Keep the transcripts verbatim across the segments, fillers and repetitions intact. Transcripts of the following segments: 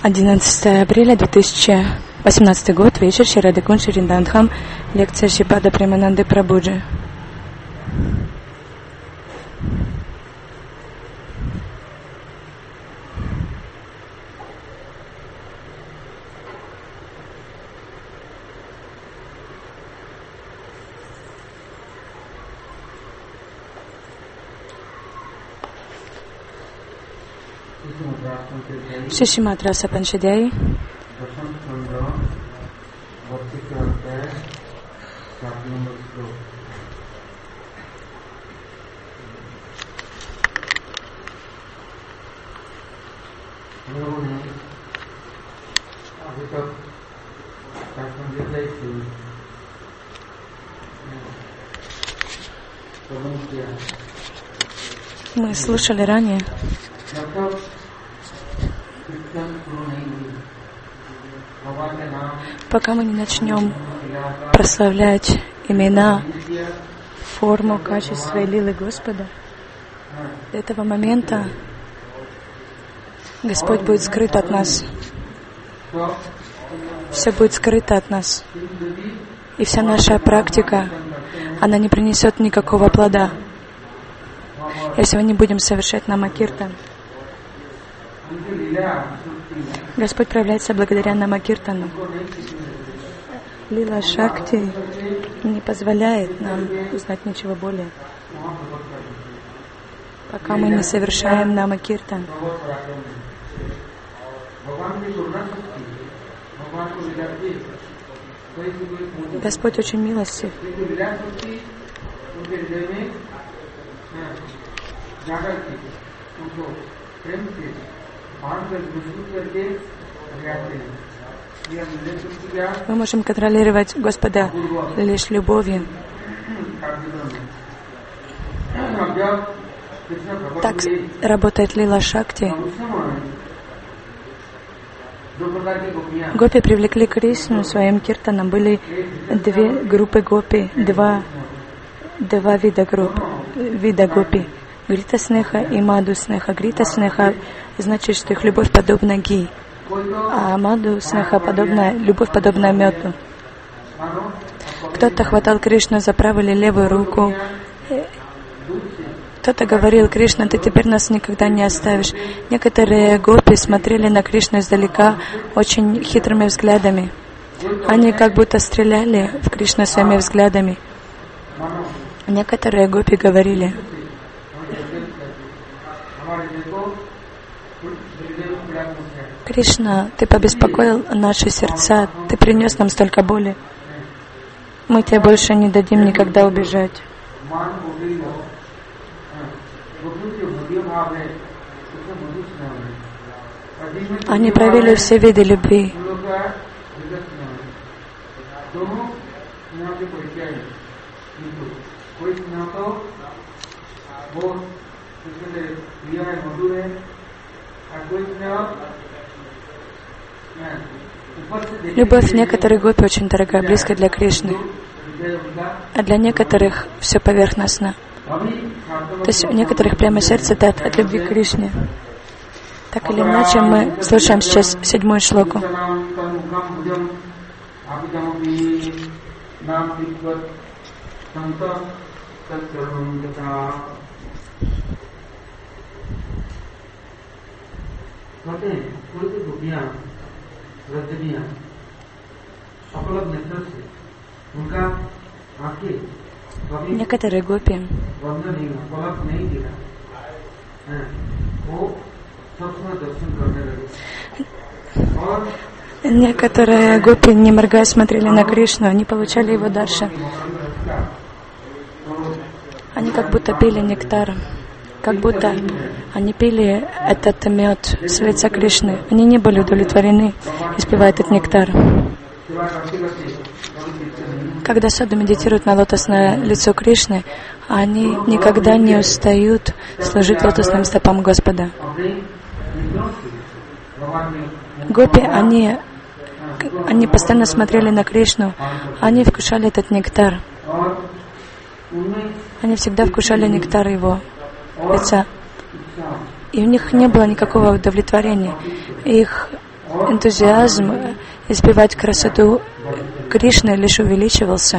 одиннадцатое апреля две тысячи восемнадцатый год, вечер, Шри Радхакунд, Шри Риндандхам, лекция Шрипада Премананды Прабхуджи. Шишимат Раса Панчадяи. Мы слушали ранее, пока мы не начнем прославлять имена, форму, качество и лилы Господа, до этого момента Господь будет скрыт от нас. Все будет скрыто от нас. И вся наша практика, она не принесет никакого плода, если мы не будем совершать намакиртан. Господь проявляется благодаря намакиртану. Лила Шакти не позволяет нам узнать ничего более, пока мы не совершаем намакиртан. Господь очень милостив. Мы можем контролировать Господа лишь любовью. Так работает Лила Шакти. Гопи привлекли Кришну своим киртаном. Были две группы гопи, два, два вида групп, вида гопи. Грита Снеха и Маду Снеха. Грита Снеха значит, что их любовь подобна ги, а Маду Снеха подобна, любовь подобна меду. Кто-то хватал Кришну за правую или левую руку. Кто-то говорил: Кришна, ты теперь нас никогда не оставишь. Некоторые гопи смотрели на Кришну издалека очень хитрыми взглядами. Они как будто стреляли в Кришну своими взглядами. Некоторые гопи говорили: Кришна, ты побеспокоил наши сердца, ты принес нам столько боли. Мы тебе больше не дадим никогда убежать. Они проявили все виды любви. Любовь некоторых гопи очень дорогая, близкая для Кришны, а для некоторых все поверхностно. То есть у некоторых прямо сердце дает от любви к Кришне. Так или иначе, мы слушаем сейчас седьмую шлоку. Некоторые гопи Некоторые гопи, не моргая, смотрели на Кришну, они получали его даршан. Они как будто пили нектар, как будто они пили этот мед с лица Кришны. Они не были удовлетворены, испивая этот нектар. Когда саду медитируют на лотосное лицо Кришны, они никогда не устают служить лотосным стопам Господа. Гопи, они, они постоянно смотрели на Кришну, они вкушали этот нектар. Они всегда вкушали нектар его лица. И у них не было никакого удовлетворения. Их энтузиазм испевать красоту Кришны лишь увеличивался.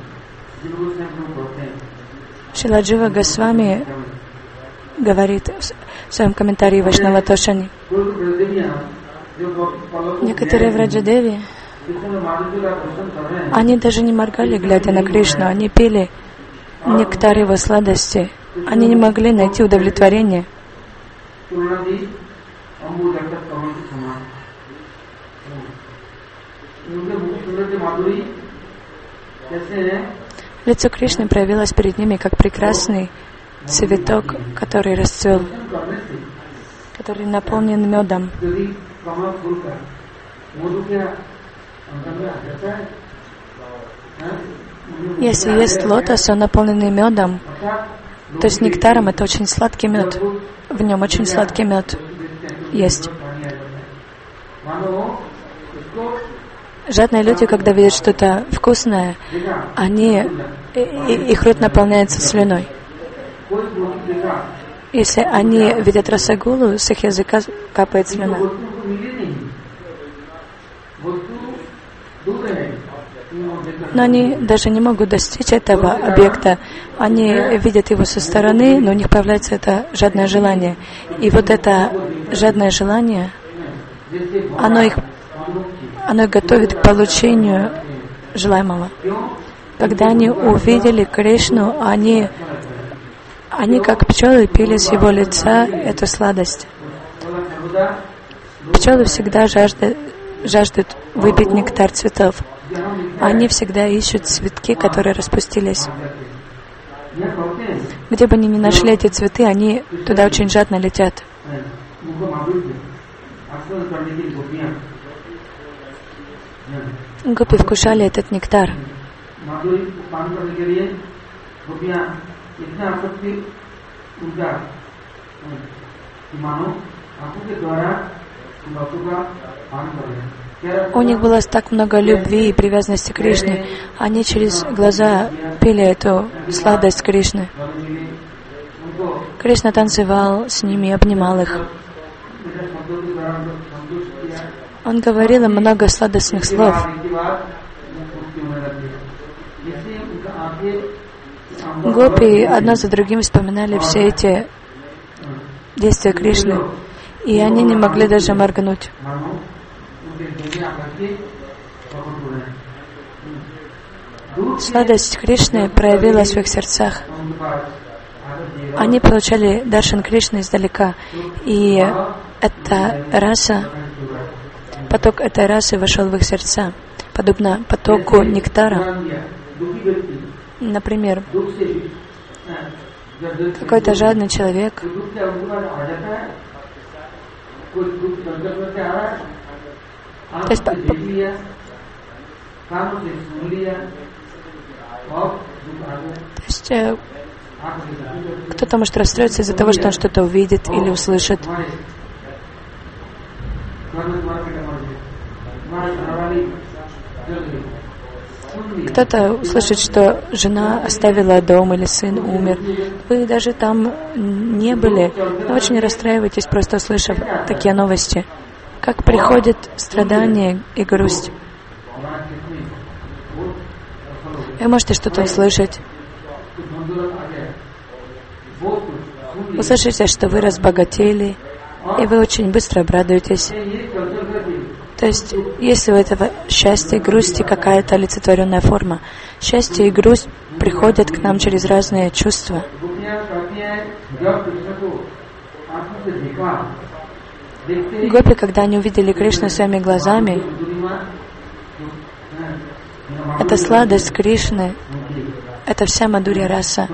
Шрила Джива Госвами говорит в своем комментарии Вайшнава Тошани: некоторые в Раджадеве, они даже не моргали, глядя на Кришну, они пили нектар его сладости, они не могли найти удовлетворение. Лицо Кришны проявилось перед ними как прекрасный цветок, который расцвел, который наполнен медом. Если есть лотос, он наполненный медом, то есть нектаром, это очень сладкий мед. В нем очень сладкий мед есть. Жадные люди, когда видят что-то вкусное, они, их рот наполняется слюной. Если они видят расагулу, с их языка капает слюна. Но они даже не могут достичь этого объекта. Они видят его со стороны, но у них появляется это жадное желание. И вот это жадное желание, оно их, оно их готовит к получению желаемого. Когда они увидели Кришну, они, они как пчелы пили с его лица эту сладость. Пчелы всегда жаждут, жаждут выпить нектар цветов. Они всегда ищут цветки, которые распустились. Где бы они ни нашли эти цветы, они туда очень жадно летят. Гопи вкушали этот нектар. У них было так много любви и привязанности к Кришне. Они через глаза пили эту сладость Кришны. Кришна танцевал с ними, обнимал их. Он говорил им много сладостных слов. Гопи одно за другим вспоминали все эти действия Кришны, и они не могли даже моргнуть. Сладость Кришны проявилась в их сердцах. Они получали даршан Кришны издалека, и эта раса, поток этой расы вошел в их сердца, подобно потоку нектара. Например, какой-то жадный человек, то есть, то есть э, кто-то может расстроиться из-за того, что он что-то увидит или услышит. Кто-то услышит, что жена оставила дом или сын умер. Вы даже там не были, но очень расстраиваетесь, просто услышав такие новости. Как приходит страдание и грусть. Вы можете что-то услышать. Услышите, что вы разбогатели, и вы очень быстро обрадуетесь. То есть, если у этого счастья и грусти какая-то олицетворенная форма, счастье и грусть приходят к нам через разные чувства. Гопи, когда они увидели Кришну своими глазами, это сладость Кришны, это вся Мадхурья раса.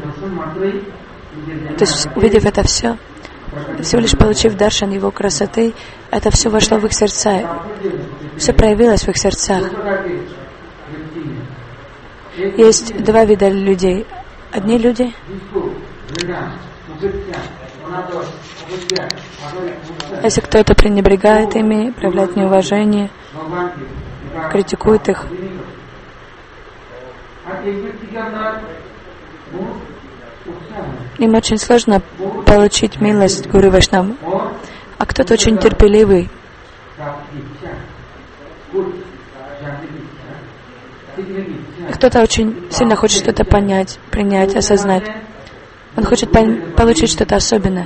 То есть, увидев это все, всего лишь получив даршан его красоты, это все вошло в их сердца, все проявилось в их сердцах. Есть два вида людей. Одни люди, если кто-то пренебрегает ими, проявляет неуважение, критикует их, им очень сложно получить милость Гуру Вайшнава. А кто-то очень терпеливый, кто-то очень сильно хочет что-то понять, принять, осознать. Он хочет пон- получить что-то особенное.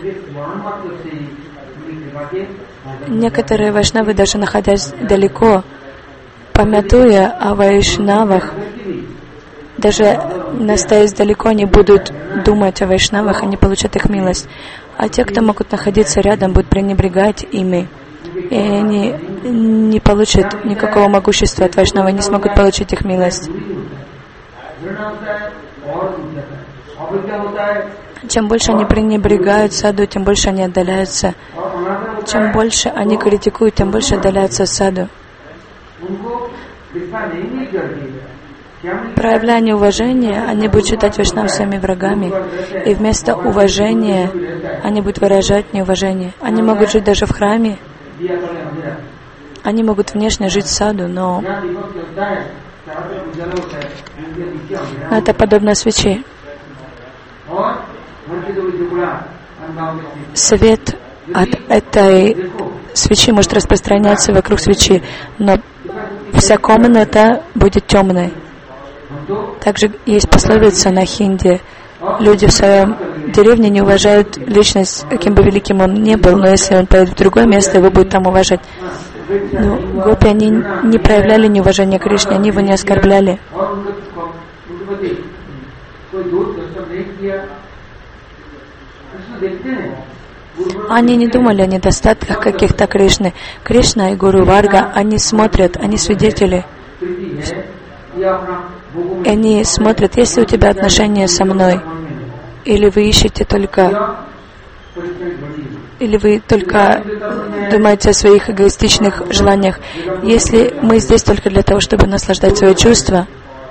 Некоторые вайшнавы, даже находясь далеко, памятуя о вайшнавах, даже настоясь далеко, не будут думать о вайшнавах, они получат их милость. А те, кто могут находиться рядом, будут пренебрегать ими. И они не получат никакого могущества от вайшнава, не смогут получить их милость. Чем больше они пренебрегают саду, тем больше они отдаляются. Чем больше они критикуют, тем больше отдаляются саду. Проявляя неуважение, они будут считать вайшнав своими врагами. И вместо уважения они будут выражать неуважение. Они могут жить даже в храме. Они могут внешне жить в саду, но это подобно свече. Свет от этой свечи может распространяться вокруг свечи, но вся комната будет темной. Также есть пословица на хинди. Люди в своем деревне не уважают личность, каким бы великим он ни был, но если он поедет в другое место, его будут там уважать. Но гопи, они не проявляли неуважения к Кришне, они его не оскорбляли. Они не думали о недостатках каких-то Кришны. Кришна и Гуру Варга, они смотрят, они свидетели. И они смотрят, есть ли у тебя отношения со мной, или вы ищете только, или вы только думаете о своих эгоистичных желаниях. Если мы здесь только для того, чтобы наслаждать свои чувства,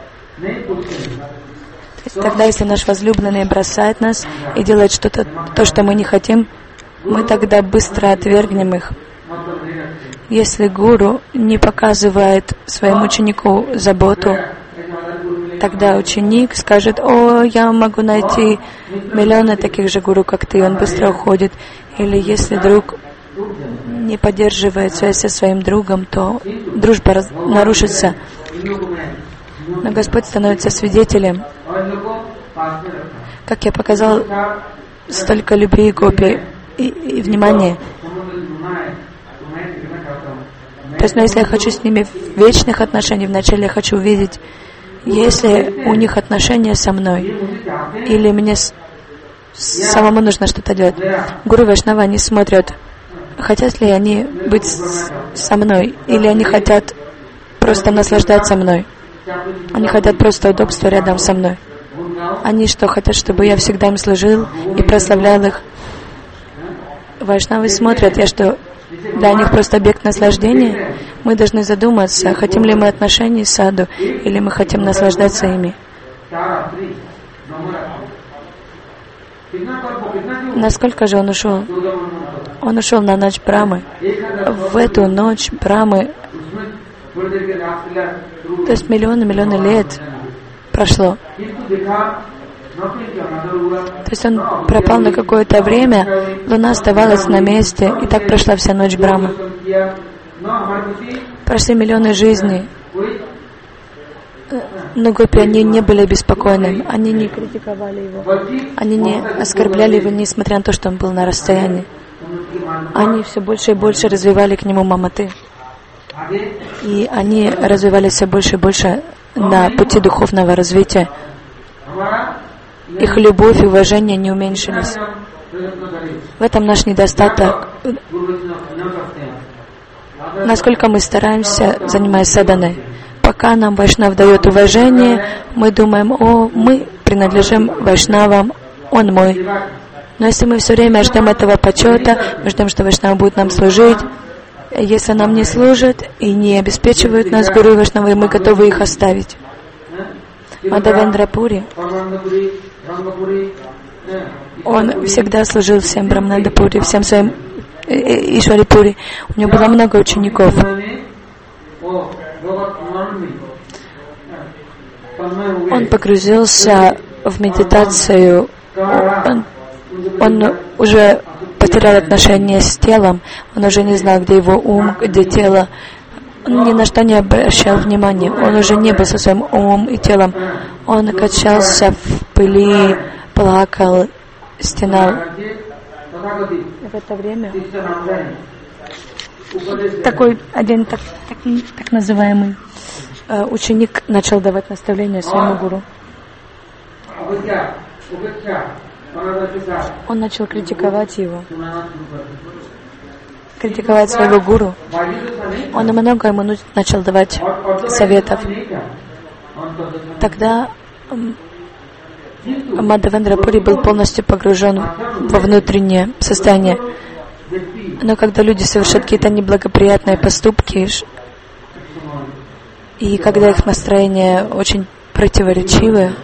тогда, если наш возлюбленный бросает нас и делает что-то, то, что мы не хотим, мы тогда быстро отвергнем их. Если гуру не показывает своему ученику заботу, тогда ученик скажет: «О, я могу найти миллионы таких же гуру, как ты», и он быстро уходит. Или если друг не поддерживает связь со своим другом, то дружба раз... нарушится. Но Господь становится свидетелем. Как я показал, столько любви, гопи и, и внимания. То есть, но если я хочу с ними вечных отношений, вначале я хочу увидеть, если у них отношения со мной, или мне с... самому нужно что-то делать. Гуру Вайшнава, они смотрят, хотят ли они быть с... со мной, или они хотят просто наслаждаться мной. Они хотят просто удобства рядом со мной. Они что, хотят, чтобы я всегда им служил и прославлял их? Вайшнавы смотрят, я что, для них просто объект наслаждения? Мы должны задуматься, хотим ли мы отношений с саду, или мы хотим наслаждаться ими. Насколько же он ушел? Он ушел на ночь Брамы. В эту ночь Брамы, то есть миллионы-миллионы лет прошло. То есть он пропал на какое-то время, луна оставалась на месте, и так прошла вся ночь Брамы. Прошли миллионы жизней, но гопи, они не были обеспокоены, они не критиковали его, они не оскорбляли его, несмотря на то, что он был на расстоянии. Они все больше и больше развивали к нему маматы. И они развивались все больше и больше на пути духовного развития. Их любовь и уважение не уменьшились. В этом наш недостаток. Насколько мы стараемся, занимаясь саданой. Пока нам Вайшнав дает уважение, мы думаем: о, мы принадлежим Вайшнавам, он мой. Но если мы все время ждем этого почета, мы ждем, что Вайшнав будет нам служить, если нам не служат и не обеспечивают нас Гуру и Вайшнавы, мы готовы их оставить. Мадавендра Пури, он всегда служил всем Брамананда Пури, всем своим Ишвари Пури. У него было много учеников. Он погрузился в медитацию. Он, он уже потерял отношение с телом. Он уже не знал, где его ум, где тело. Он ни на что не обращал внимания. Он уже не был со своим умом и телом. Он качался в пыли, плакал, стенал. В это время такой один так, так, так называемый э, ученик начал давать наставления своему гуру. Он начал критиковать его, критиковать своего гуру. Он много ему начал давать советов. Тогда Мадхавендра Пури был полностью погружен во внутреннее состояние. Но когда люди совершают какие-то неблагоприятные поступки, и когда их настроение очень противоречивое,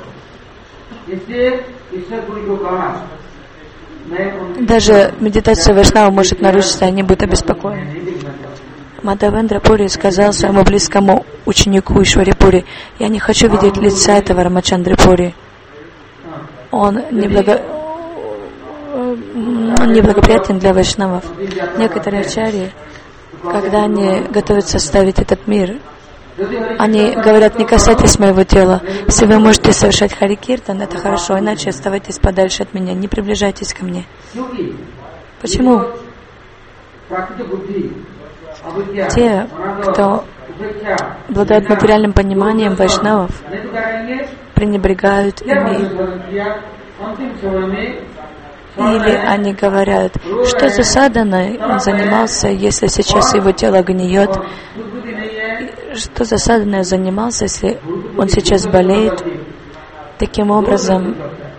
даже медитация Вайшнава может нарушиться, они будут обеспокоены. Мадхавендра Пури сказал своему близкому ученику Ишвари Пури: «Я не хочу видеть лица этого Рамачандры Пури. Он неблаго... Он неблагоприятен для вайшнавов». Некоторые ачарьи, когда они готовятся ставить этот мир, они говорят: «Не касайтесь моего тела. Если вы можете совершать Хари Киртан, это хорошо, иначе оставайтесь подальше от меня, не приближайтесь ко мне». Почему? Те, кто обладают материальным пониманием вайшнавов, пренебрегают ими. Или они говорят: что за саданой он занимался, если сейчас его тело гниет? Что за саданой он занимался, если он сейчас болеет? Таким образом,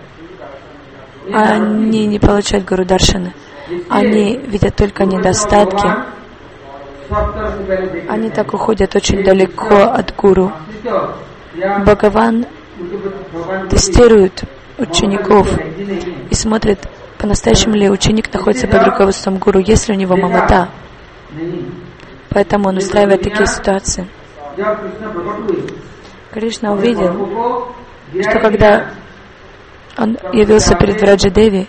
они не получают гуру даршаны. Они видят только недостатки. Они так уходят очень далеко от гуру. Бхагаван тестирует учеников и смотрит, по-настоящему ли ученик находится под руководством гуру, есть ли у него мамата. Поэтому он устраивает такие ситуации. Кришна увидел, что когда он явился перед Враджадеви,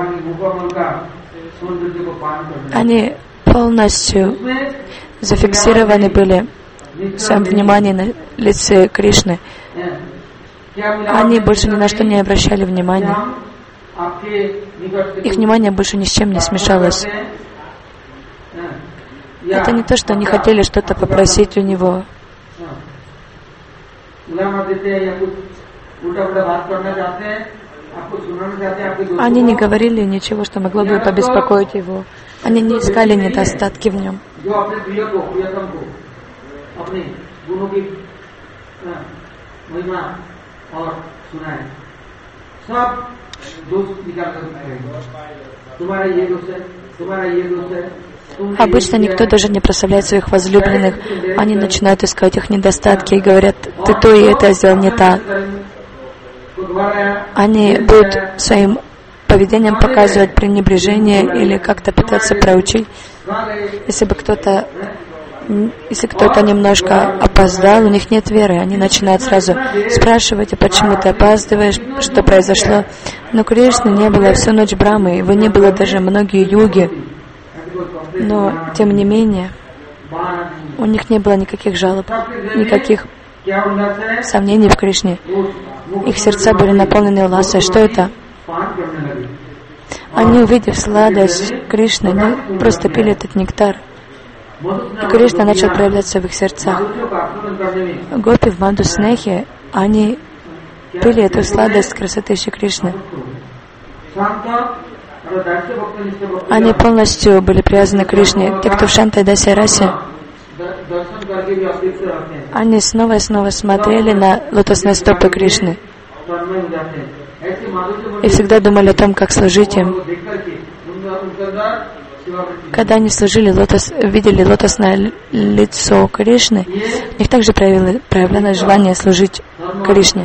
они полностью зафиксированы были в своем внимании на лице Кришны. Они больше ни на что не обращали внимания. Их внимание больше ни с чем не смешалось. Это не то, что они хотели что-то попросить у него. Они не говорили ничего, что могло бы побеспокоить его. Они не искали недостатки в нем. Обычно никто даже не прославляет своих возлюбленных. Они начинают искать их недостатки и говорят: ты то и это сделал не так. Они будут своим поведением показывать пренебрежение или как-то пытаться проучить. Если бы кто-то Если кто-то немножко опоздал, у них нет веры, они начинают сразу спрашивать: а почему ты опаздываешь, что произошло? Но Кришны не было всю ночь Брамы, его не было даже многие юги. Но, тем не менее, у них не было никаких жалоб, никаких сомнений в Кришне. Их сердца были наполнены уласой. Что это? Они, увидев сладость Кришны, они просто пили этот нектар. И Кришна начал проявляться в их сердцах. Гопи в Мадху Снехе, они пили эту сладость красоты Шри Кришны. Они полностью были привязаны к Кришне. Те, кто в Шанта и Дасе Расе, они снова и снова смотрели на лотосные стопы Кришны и всегда думали о том, как служить им. Когда они служили, лотос, видели лотосное лицо Кришны, у них также проявило, проявлялось желание служить Кришне.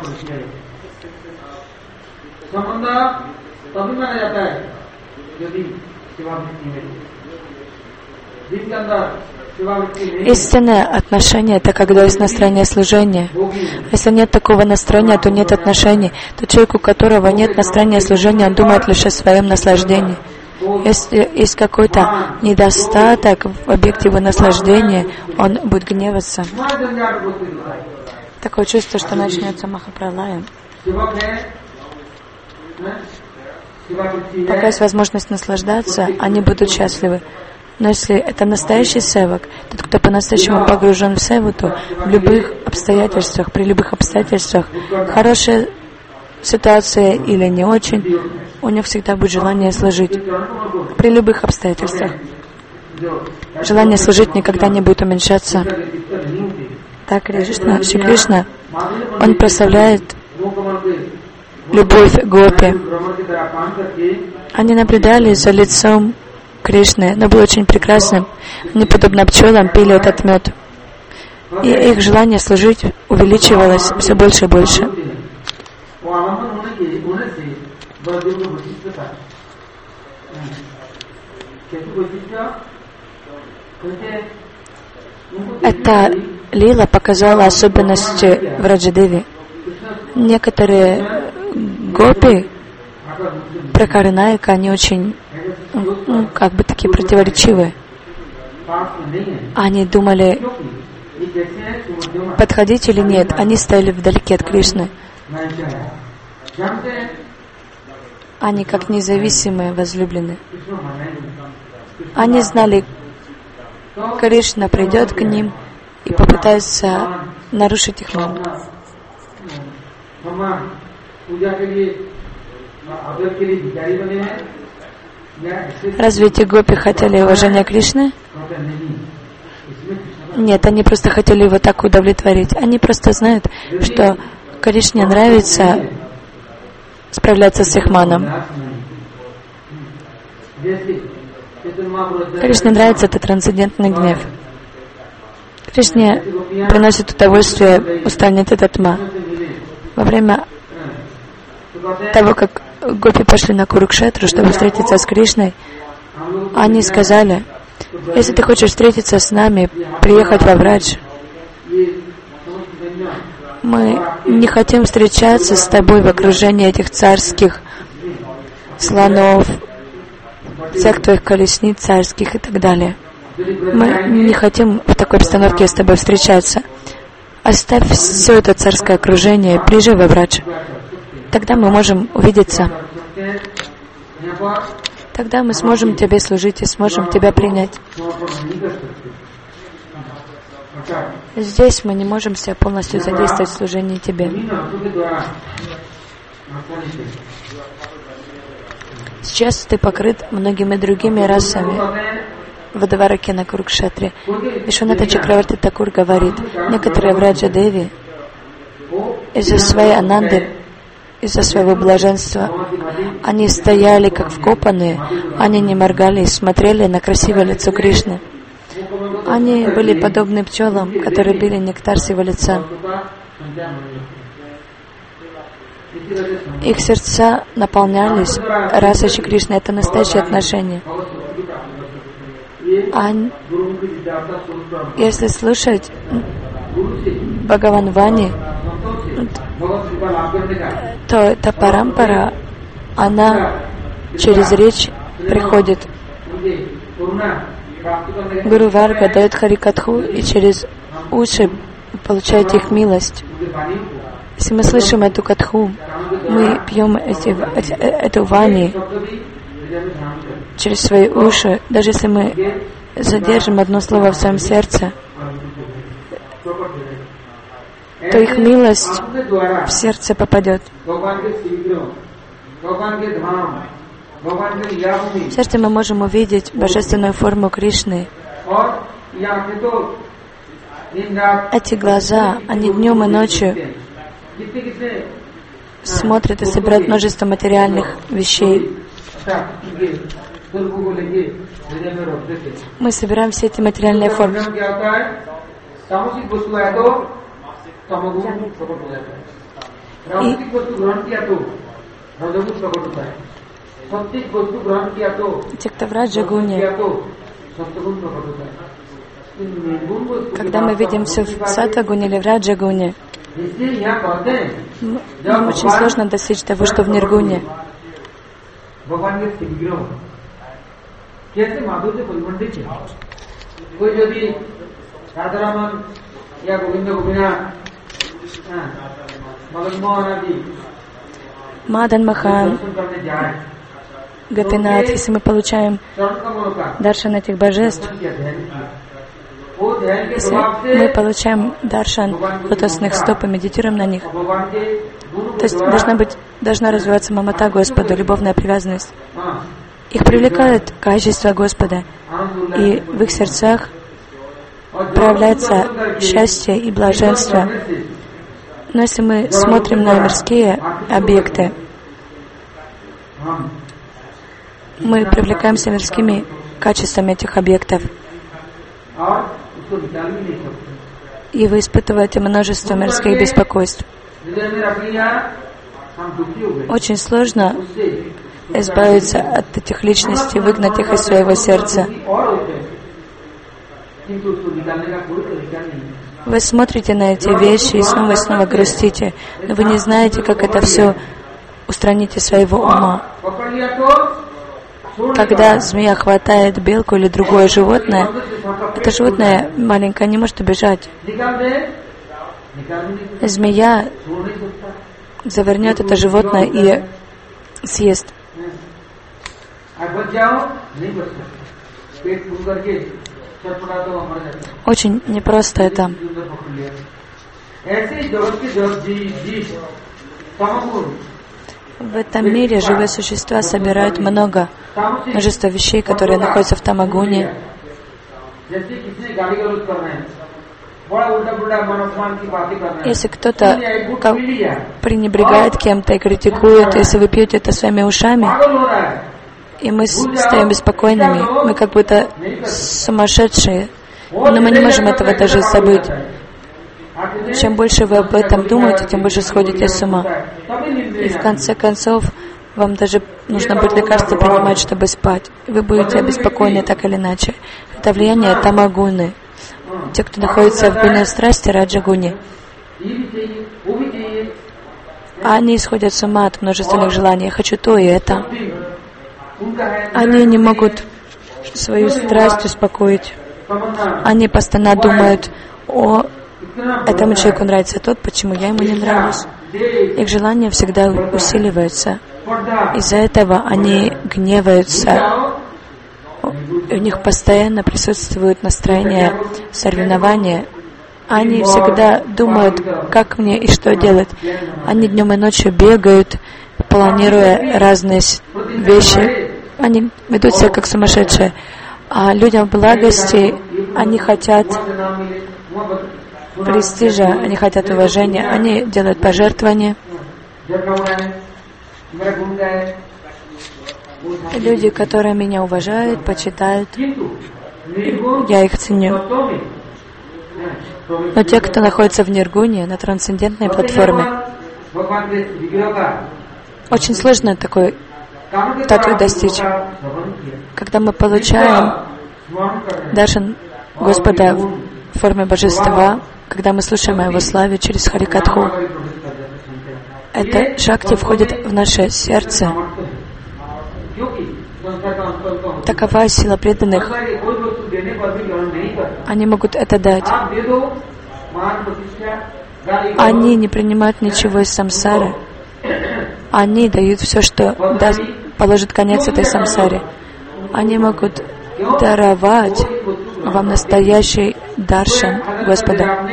Истинное отношение — это когда есть настроение служения. Если нет такого настроения, то нет отношений. Тот человек, у которого нет настроения служения, он думает лишь о своем наслаждении. Если есть какой-то недостаток в объекте его наслаждения, он будет гневаться. Такое чувство, что начнется махапралая. Пока есть возможность наслаждаться, они будут счастливы. Но если это настоящий севак, тот, кто по-настоящему погружен в севуту, в любых обстоятельствах, при любых обстоятельствах, хорошая ситуация или не очень, у него всегда будет желание служить. При любых обстоятельствах. Желание служить никогда не будет уменьшаться. Так, Кришна, Шри Кришна, он прославляет любовь гопи. Они наблюдали за лицом Кришны, но было очень прекрасным. Они, подобно пчелам, пили этот мед. И их желание служить увеличивалось все больше и больше. Эта лила показала особенности Враджадеви. Некоторые гопи, пракарнаика, они очень, ну, как бы такие противоречивые. Они думали, подходить или нет. Они стояли вдалеке от Кришны. Они как независимые возлюбленные. Они знали, Кришна придет к ним и попытается нарушить их маму. Разве эти гопи хотели уважения Кришны? Нет, они просто хотели его так удовлетворить. Они просто знают, что Кришне нравится справляться с их маном. Кришне нравится этот трансцендентный гнев. Кришне приносит удовольствие устранить этот ма. Во время того, как гопи пошли на Курукшетру, чтобы встретиться с Кришной, они сказали: если ты хочешь встретиться с нами, приехать во Врадж, мы не хотим встречаться с тобой в окружении этих царских слонов, всех твоих колесниц царских и так далее. Мы не хотим в такой обстановке с тобой встречаться. Оставь все это царское окружение, приезжай во Врадж. Тогда мы можем увидеться. Тогда мы сможем тебе служить и сможем тебя принять. Здесь мы не можем себя полностью задействовать в служении тебе. Сейчас ты покрыт многими другими расами в Двараке на Курукшетре. Вишваната Чакраварти Такур говорит, некоторые Враджадеви из-за своей ананды, из-за своего блаженства, они стояли как вкопанные, они не моргали и смотрели на красивое лицо Кришны. Они были подобны пчелам, которые пили нектар с его лица. Их сердца наполнялись расой Шри Кришны. Это настоящее отношение. А если слушать Бхагаван Вани, то эта парампара, она через речь приходит. Гуру Варга дает Харикатху и через уши получает их милость. Если мы слышим эту катху, мы пьем эти, эти, эту вани через свои уши. Даже если мы задержим одно слово в своем сердце, то их милость в сердце попадет. В сердце мы можем увидеть божественную форму Кришны. Эти глаза, они днем и ночью смотрят и собирают множество материальных вещей. Мы собираем все эти материальные формы. И те, кто в Раджагуне, когда мы видим все в Сатвагуне или в Раджагуне, нам очень сложно достичь того, что в Ниргуне. Мадан Махан, Гопинат, если мы получаем даршан этих божеств, если мы получаем даршан лотосных стоп и медитируем на них, то есть должна быть, должна развиваться мамата Господу, любовная привязанность. Их привлекает качество Господа, и в их сердцах проявляется счастье и блаженство. Но если мы смотрим на мирские объекты, мы привлекаемся мирскими качествами этих объектов. И вы испытываете множество мирских беспокойств. Очень сложно избавиться от этих личностей, выгнать их из своего сердца. Вы смотрите на эти вещи и снова и снова грустите, но вы не знаете, как это все устранить из своего ума. Когда змея хватает белку или другое животное, это животное маленькое не может убежать. Змея завернет это животное и съест. Очень непросто это. В этом мире живые существа собирают много, множество вещей, которые находятся в тамагуне. Если кто-то пренебрегает кем-то и критикует, если вы пьете это своими ушами, и мы стаем беспокойными, мы как будто сумасшедшие, но мы не можем этого даже забыть. Чем больше вы об этом думаете, тем больше сходите с ума. И в конце концов, вам даже нужно будет лекарства принимать, чтобы спать. Вы будете обеспокоены так или иначе. Это влияние тамагуны. Те, кто находится в гуне страсти, раджагуне, они исходят с ума от множественных желаний. Я хочу то и это. Они не могут свою страсть успокоить. Они постоянно думают: о, этому человеку нравится тот, почему я ему не нравлюсь. Их желания всегда усиливаются. Из-за этого они гневаются. У них постоянно присутствует настроение соревнования. Они всегда думают, как мне и что делать. Они днем и ночью бегают, планируя разные вещи. Они ведут себя как сумасшедшие. А людям благости, они хотят престижа, они хотят уважения, они делают пожертвования. Люди, которые меня уважают, почитают, я их ценю. Но те, кто находится в ниргуне, на трансцендентной платформе, очень сложно такой татвы достичь. Когда мы получаем даршан Господа в форме божества, когда мы слушаем о Его славе через Харикатху, эта шакти входит в наше сердце. Такова сила преданных. Они могут это дать. Они не принимают ничего из самсары. Они дают все, что даст, положит конец этой самсаре. Они могут даровать вам настоящий даршан Господа.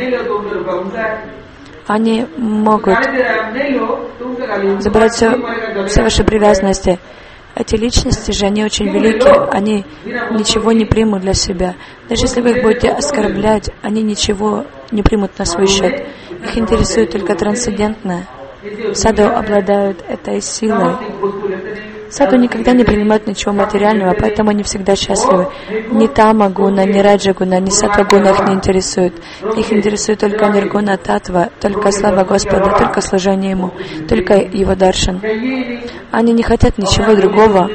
Они могут забрать все, все ваши привязанности. Эти личности же, они очень велики, они ничего не примут для себя. Даже если вы их будете оскорблять, они ничего не примут на свой счет. Их интересует только трансцендентное. Саду обладают этой силой. Саду никогда не принимают ничего материального, поэтому они всегда счастливы. Ни тамагуна, ни раджагуна, ни сатвагуна их не интересует. Их интересует только ниргуна татва, только слава Господа, только служение Ему, только Его даршан. Они не хотят ничего другого.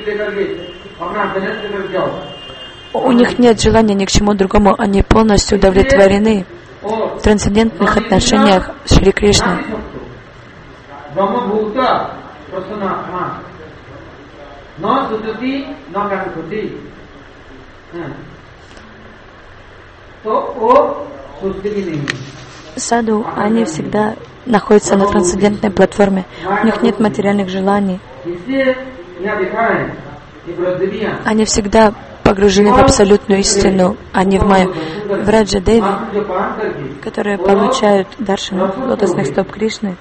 У них нет желания ни к чему другому. Они полностью удовлетворены в трансцендентных отношениях с Шри Кришной. Саду, они всегда находятся на трансцендентной платформе. У них нет материальных желаний. Они всегда погружены в абсолютную истину, а не в майю. Враджа Деви, которые получают даршан лотосных стоп Кришны,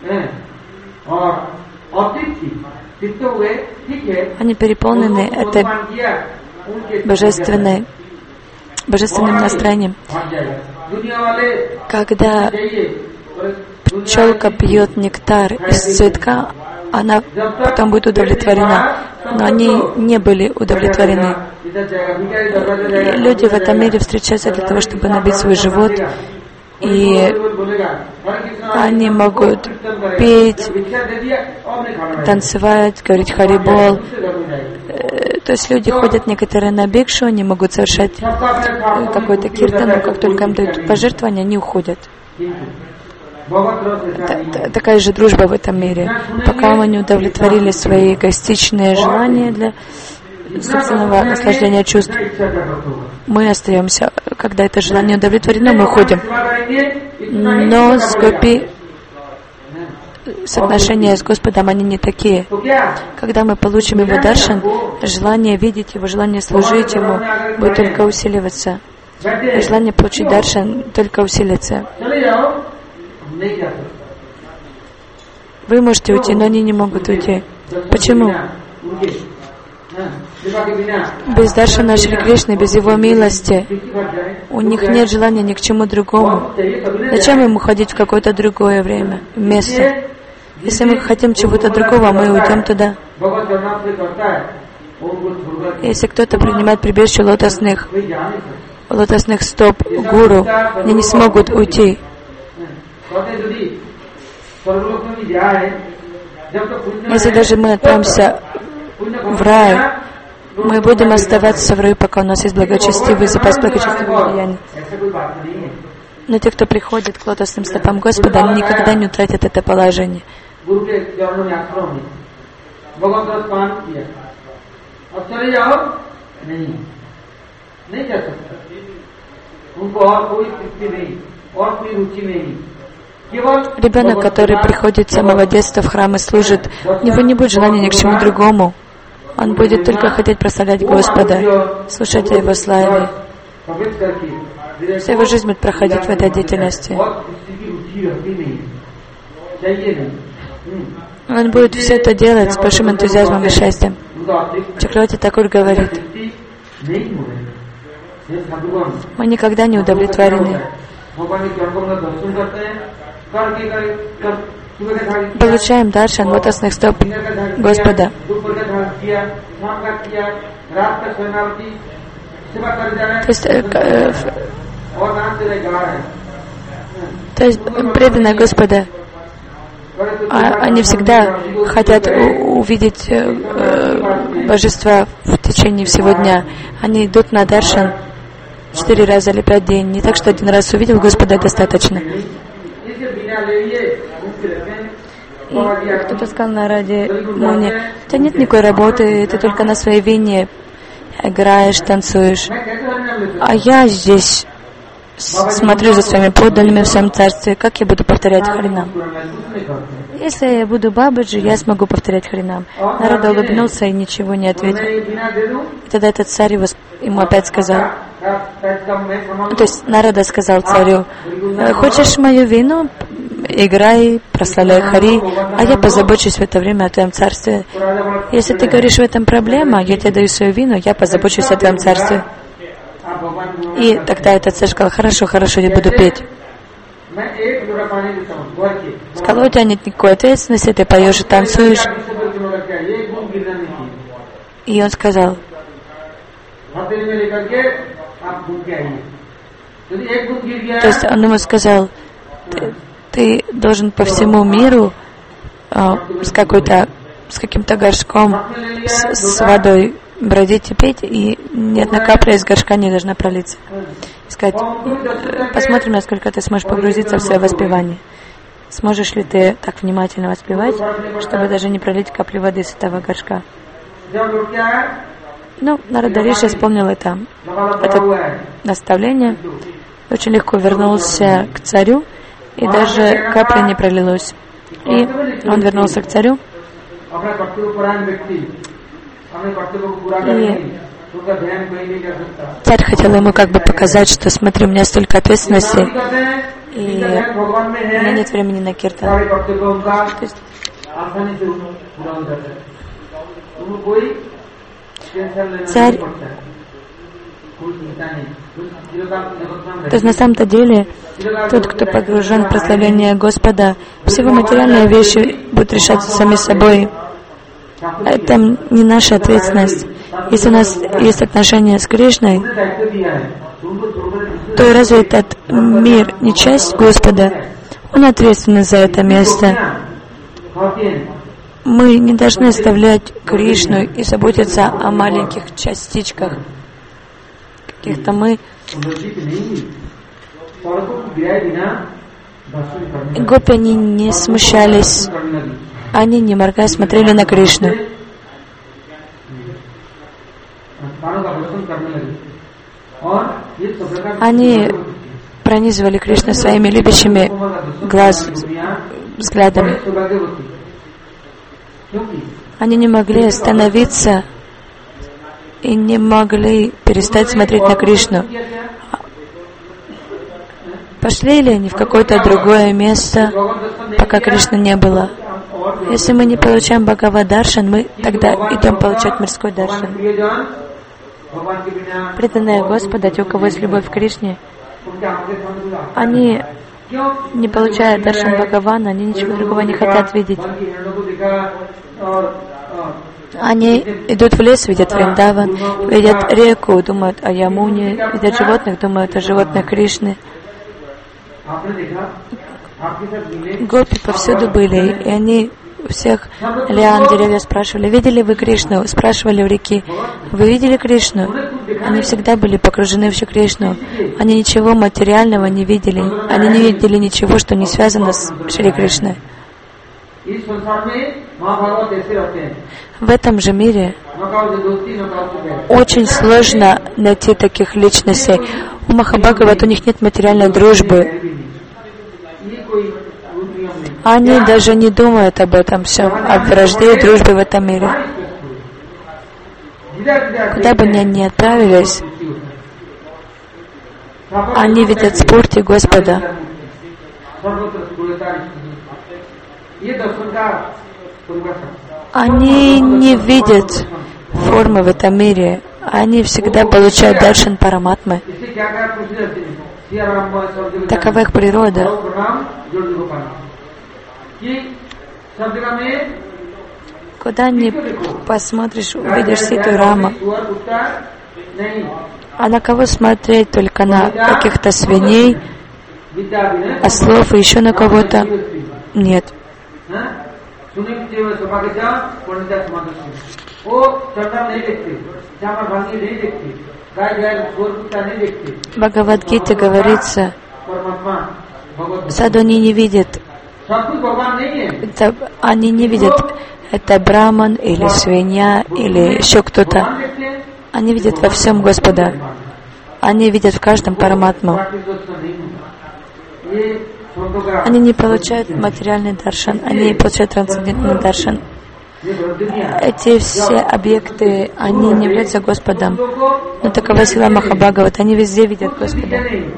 они переполнены этой божественной, божественным настроением. Когда пчелка пьет нектар из цветка, она потом будет удовлетворена. Но они не были удовлетворены. Люди в этом мире встречаются для того, чтобы набить свой живот. И они могут петь, танцевать, говорить харибол. То есть люди ходят некоторые на бикшу, они могут совершать какой-то киртан, но как только им дают пожертвования, они уходят. Т- такая же дружба в этом мире. Пока мы не удовлетворили свои эгоистичные желания для собственного наслаждения чувств, мы остаемся. Когда это желание удовлетворено, мы уходим. Но с гопи соотношения с Господом, они не такие. Когда мы получим Его даршан, желание видеть Его, желание служить Ему будет только усиливаться. И желание получить даршан только усилится. Вы можете уйти, но они не могут уйти. Почему? Без даршана Шри Кришны, без Его милости, у них нет желания ни к чему другому. Зачем им уходить в какое-то другое время, место? Если мы хотим чего-то другого, мы уйдем туда. Если кто-то принимает прибежище лотосных, лотосных стоп Гуру, они не смогут уйти. Если даже мы отправимся в рай, мы будем оставаться в раю, пока у нас есть благочестивый запас благочестивых деяний. Но те, кто приходит к лотосным стопам Господа, они никогда не утратят это положение. Ребенок, который приходит с самого детства в храм и служит, у него не будет желания ни к чему другому. Он будет только хотеть прославлять Господа, слушать о Его славе. Вся его жизнь будет проходить в этой деятельности. Он будет все это делать с большим энтузиазмом и счастьем. Чакраварти Такур говорит, мы никогда не удовлетворены. Получаем даршан лотосных стоп Господа. То есть, э, э, то есть преданные Господа, а, они всегда хотят у, увидеть э, э, божества в течение всего дня. Они идут на даршан четыре раза или пять дней. Не так, что один раз увидел Господа, достаточно. И кто-то сказал на Раде Муни, у тебя нет никакой работы, ты только на своей вине играешь, танцуешь. А я здесь смотрю за своими подданными в своем царстве, как я буду повторять Харинам? Если я буду Бабаджи, я смогу повторять Харинам. Нарада улыбнулся и ничего не ответил. И тогда этот царь его, ему опять сказал, то есть Нарада сказал царю, хочешь мою вину? Играй, прославляй Хари, а я позабочусь в это время о твоем царстве. Если ты говоришь, в этом проблема, я тебе даю свою вину, я позабочусь о твоем царстве. И тогда этот царь сказал, хорошо, хорошо, я буду петь. Сказал, у тебя нет никакой ответственности, ты поешь и танцуешь. И он сказал, то есть он ему сказал, ты, ты должен по всему миру а, с какой-то, с каким-то горшком, с, с водой бродить и петь, и ни одна капля из горшка не должна пролиться. И сказать, посмотрим, насколько ты сможешь погрузиться в свое воспевание. Сможешь ли ты так внимательно воспевать, чтобы даже не пролить капли воды с этого горшка? Ну, Нарада Риши вспомнил это это наставление, очень легко вернулся к царю, и даже капля не пролилась. И он вернулся к царю, и царь хотел ему как бы показать, что смотри, у меня столько ответственности, и у меня нет времени на киртан. Царь, то есть на самом-то деле тот, кто погружен в прославление Господа, все его материальные вещи будут решаться сами собой. Это не наша ответственность. Если у нас есть отношения с Кришной, то разве этот мир не часть Господа? Он ответственен за это место. Мы не должны оставлять Кришну и заботиться о маленьких частичках. Каких-то мы... Гопи, они не смущались. Они, не моргая, смотрели на Кришну. Они пронизывали Кришну своими любящими глаз, взглядами. Они не могли остановиться и не могли перестать смотреть на Кришну. Пошли ли они в какое-то другое место, пока Кришны не было? Если мы не получаем Бхагавад-даршан, мы тогда идем получать мирской даршан. Преданные Господа, те, у кого есть любовь к Кришне, они, не получая даршан Бхагавана, они ничего другого не хотят видеть. Они идут в лес, видят Вриндаван, видят реку, думают о Ямуне, видят животных, думают о животных Кришны. Гопи повсюду были, и они у всех лиан, деревья спрашивали, видели вы Кришну? Спрашивали у реки, вы видели Кришну? Они всегда были погружены в Кришну. Они ничего материального не видели. Они не видели ничего, что не связано с Шри Кришной. В этом же мире очень сложно найти таких личностей. У Махабхагават у них нет материальной дружбы. Они даже не думают об этом всем, о вражде и дружбе в этом мире. Куда бы они ни отправились, они видят спорте Господа. Они не видят формы в этом мире. Они всегда получают даршан Параматмы. Такова их природа. Куда ни посмотришь, увидишь Ситу и Рама. А на кого смотреть? Только на каких-то свиней, ослов и еще на кого-то? Нет. В Бхагавад-гите говорится, саду они не видят. Это, они не видят, это браман или свинья или еще кто-то. Они видят во всем Господа. Они видят в каждом Параматму. Они не получают материальный даршан, они получают трансцендентный даршан. Эти все объекты, они не являются Господом. Но такова сила Махабхагават, они везде видят Господа.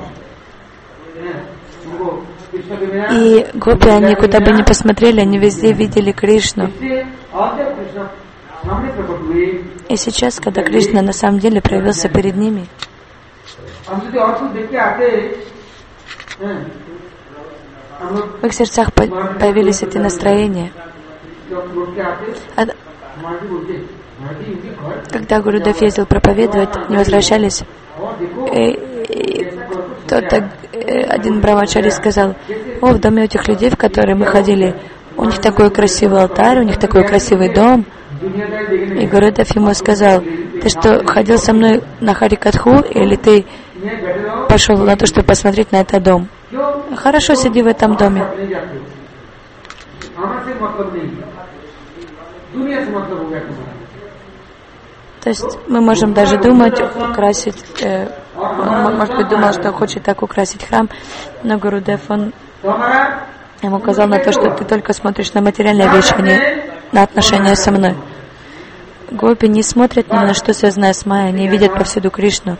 И гопи, они куда бы ни посмотрели, они везде видели Кришну. И сейчас, когда Кришна на самом деле проявился перед ними, в их сердцах появились эти настроения. Когда Гурудев ездил проповедовать, они возвращались, и, и кто-то, один брамачари сказал: о, в доме этих людей, в которые мы ходили, у них такой красивый алтарь, у них такой красивый дом. И Гурудев ему сказал: ты что, ходил со мной на Харикатху, или ты пошел на то, чтобы посмотреть на этот дом? Хорошо, сиди в этом доме. То есть мы можем даже думать, украсить, э, он, может быть, думал, что хочет так украсить храм, но Гурудев, он ему указал на то, что ты только смотришь на материальные вещи, а не на отношения со мной. Гопи не смотрят ни на что связанное с Майей, они видят повсюду Кришну.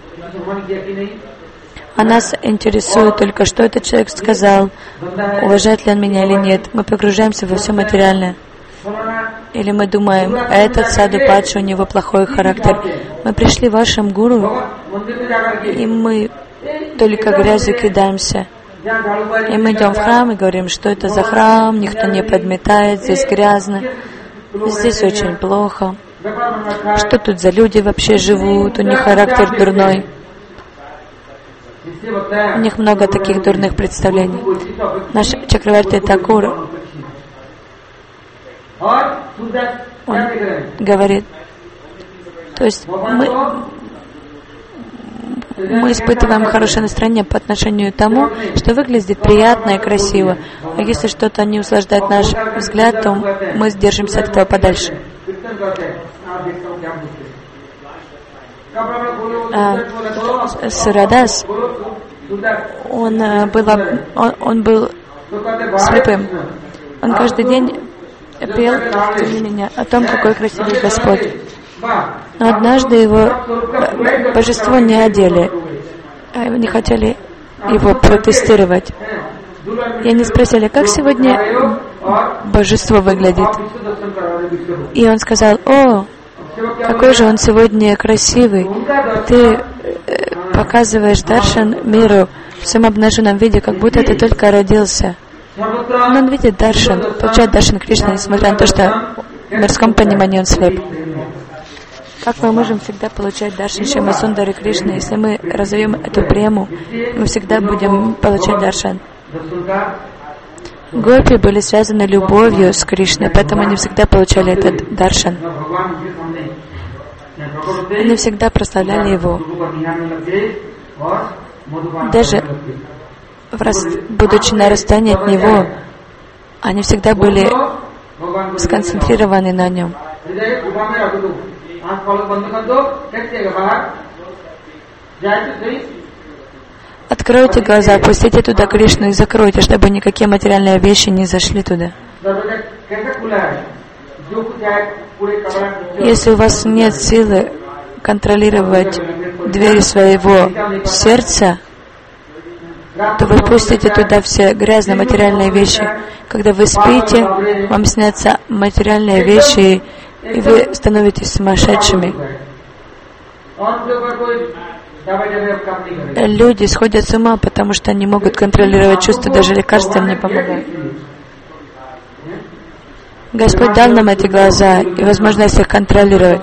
А нас интересует только, что этот человек сказал, уважает ли он меня или нет. Мы погружаемся во все материальное. Или мы думаем, а этот саду падший, у него плохой характер. Мы пришли в вашем гуру, и мы только грязью кидаемся. И мы идем в храм и говорим, что это за храм, никто не подметает, здесь грязно, здесь очень плохо. Что тут за люди вообще живут, у них характер дурной. У них много таких дурных представлений. Наш Чакраварти Такур, он говорит, то есть мы, мы испытываем хорошее настроение по отношению к тому, что выглядит приятно и красиво. А если что-то не услаждает наш взгляд, то мы держимся от этого подальше. А, Сурадас, он был, он, он был слепым. Он каждый день пел меня о том, какой красивый Господь. Но однажды его божество не одели. Не хотели его протестировать. И они спросили, как сегодня божество выглядит? И он сказал, о, какой же он сегодня красивый. Ты показываешь даршан миру в своем обнаженном виде, как будто ты только родился. Но он видит даршан, получает даршан Кришны, несмотря на то, что в мирском понимании он слеп. Как мы можем всегда получать даршан Шьяма Сундари Кришны, если мы развьем эту прему, мы всегда будем получать даршан. Гопи были связаны любовью с Кришной, поэтому они всегда получали этот даршан. Они всегда прославляли его. Даже будучи на расстоянии от него, они всегда были сконцентрированы на нем. Откройте глаза, пустите туда Кришну и закройте, чтобы никакие материальные вещи не зашли туда. Если у вас нет силы контролировать двери своего сердца, то вы пустите туда все грязные материальные вещи. Когда вы спите, вам снятся материальные вещи, и вы становитесь сумасшедшими. Люди сходят с ума, потому что они могут контролировать чувства, даже лекарства им не помогают. Господь дал нам эти глаза и возможность их контролировать.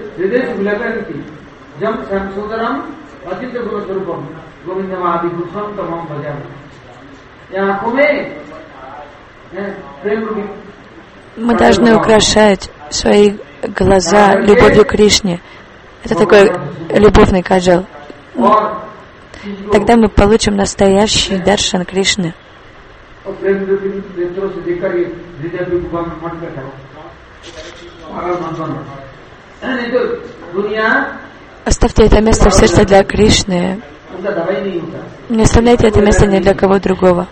Мы должны украшать свои глаза любовью к Кришне. Это такой любовный каджал. Тогда мы получим настоящий даршан Кришны. Оставьте это место в сердце для Кришны. Не оставляйте это место ни для кого другого.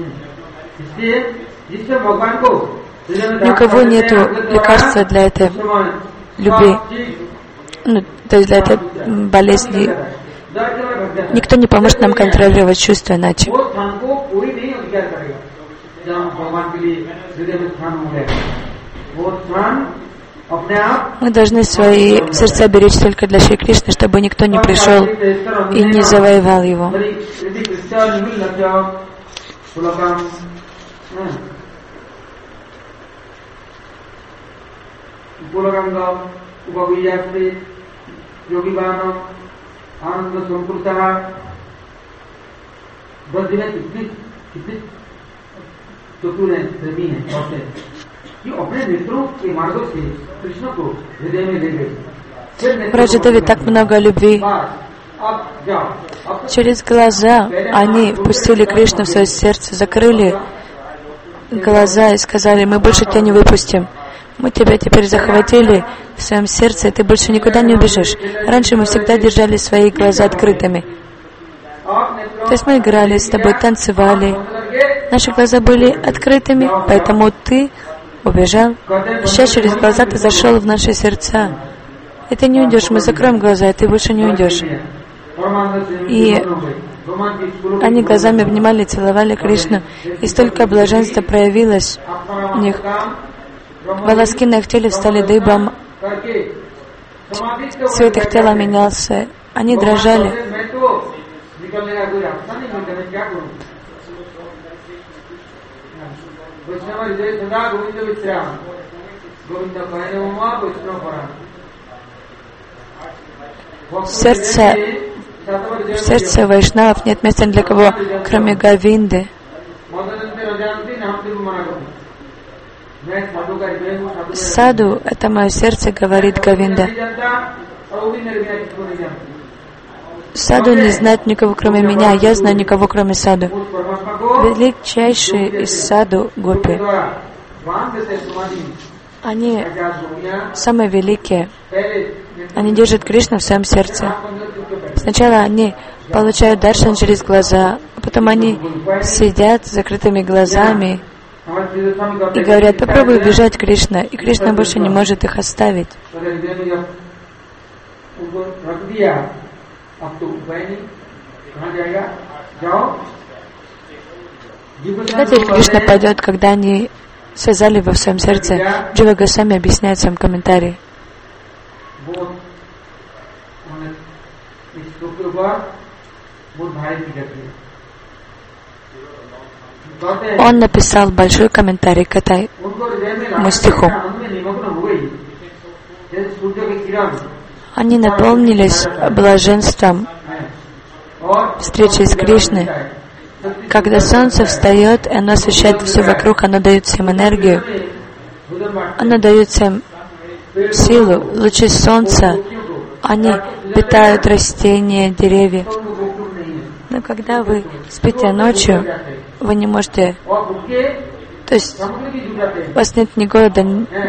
Ни у кого нет лекарства для этой любви, ну, то есть для этой болезни. Никто не поможет нам контролировать чувства иначе. Мы должны свои сердца беречь только для Шри Кришны, чтобы никто не пришел и не завоевал его. Прожитали так много любви. Через глаза они впустили Кришну в свое сердце, закрыли глаза и сказали, мы больше тебя не выпустим. Мы тебя теперь захватили в своем сердце, и ты больше никуда не убежишь. Раньше мы всегда держали свои глаза открытыми. То есть мы играли с тобой, танцевали. Наши глаза были открытыми, поэтому ты убежал. Сейчас через глаза ты зашел в наши сердца. И ты не уйдешь, мы закроем глаза, и ты больше не уйдешь. И они глазами обнимали, целовали Кришну, и столько блаженства проявилось в них. Волоски на их теле встали дыбом, цвет их тела менялся, они дрожали. В сердце, в сердце вайшнавов нет места для кого, кроме Говинды. Саду — это мое сердце, говорит Говинда. Саду не знает никого, кроме меня, я знаю никого, кроме Саду. Величайшие из Саду Гопи. Они самые великие. Они держат Кришну в своем сердце. Сначала они получают даршан через глаза, а потом они сидят с закрытыми глазами и говорят: попробуй убежать, Кришна, и Кришна больше не может их оставить. Куда теперь Кришна пойдет, когда они связали во своем сердце? Джива Госвами объясняет в своем комментарии. Он написал большой комментарий к этому стиху. Они наполнились блаженством встречи с Кришной. Когда солнце встает, и оно освещает все вокруг, оно дает всем энергию, оно дает всем силу. Лучи солнца, они питают растения, деревья. Но когда вы спите ночью, вы не можете, то есть у вас нет ни голода,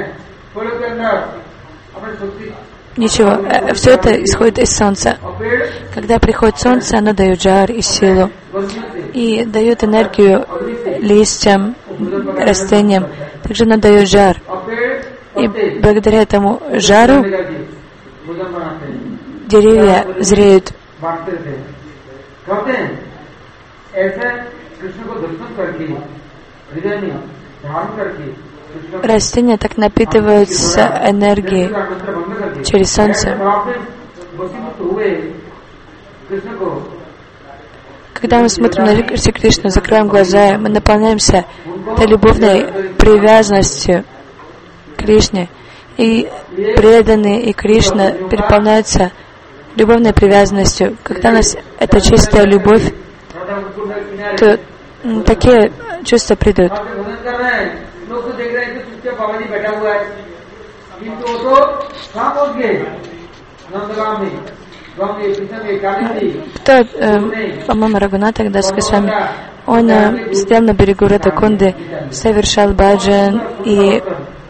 ничего. Все это исходит из солнца. Когда приходит солнце, оно дает жар и силу, и дает энергию листьям, растениям. Также оно дает жар. И благодаря этому жару деревья зреют. Растения так напитываются энергией через солнце. Когда мы смотрим на Шри Кришну, закроем глаза, мы наполняемся этой любовной привязанностью к Кришне. И преданные, и Кришна переполняются любовной привязанностью. Когда у нас это чистая любовь, то такие чувства придут. Кто, э, по-моему, Рагунатха Дас Госвами, он э, сидел на берегу Радакунды, совершал баджан и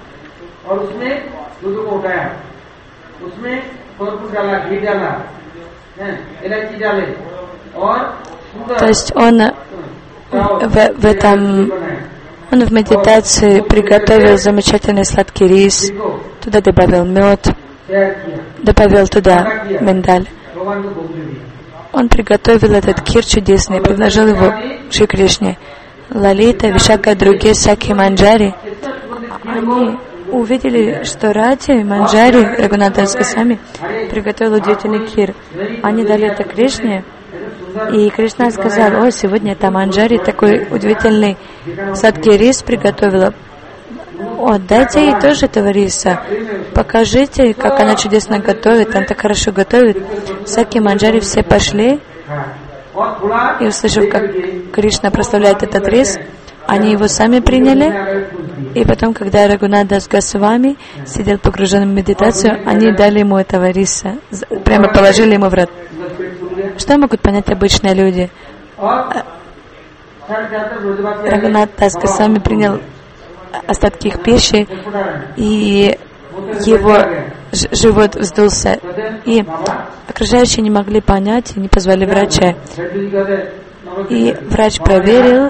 то есть он в, в этом он в медитации приготовил замечательный сладкий рис, туда добавил мед, добавил туда миндаль. Он приготовил этот кир чудесный, предложил его Шри Кришне. Лалита, Вишака и другие Саки Манджари, они увидели, что Ради Манджари, Рагунатха Дас Госвами, приготовил удивительный кир. Они дали это Кришне, и Кришна сказал: о, сегодня это Манджари такой удивительный сладкий рис приготовила. О, дайте ей тоже этого риса. Покажите, как она чудесно готовит. Она так хорошо готовит. Саки Манджари все пошли, и услышав, как Кришна прославляет этот рис, они его сами приняли. И потом, когда Рагунатха Дас Госвами сидел погруженным в медитацию, они дали ему этого риса. Прямо положили ему в рот. Что могут понять обычные люди? Рагунатха Дас Госвами принял остатки их пищи, и его живот вздулся. И окружающие не могли понять и не позвали врача. И врач проверил,